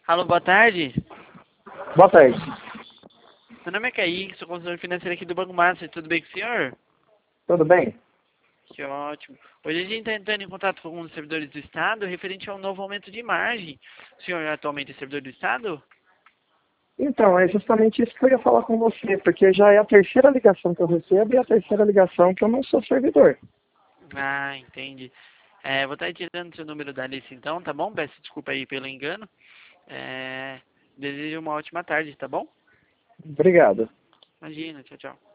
Alô, boa tarde. Boa tarde. Meu nome é Kaique, sou consultor financeiro aqui do Banco Master. Tudo bem com o senhor? Tudo bem? Que ótimo. Hoje a gente está entrando em contato com alguns servidores do Estado referente ao novo aumento de margem. O senhor atualmente é servidor do Estado? Então, é justamente isso que eu ia falar com você, porque já é a terceira ligação que eu recebo e a terceira ligação que eu não sou servidor. Ah, entendi. Vou estar tirando seu número da lista então, tá bom? Peço desculpa aí pelo engano. É, desejo uma ótima tarde, tá bom? Obrigado. Imagina, tchau, tchau.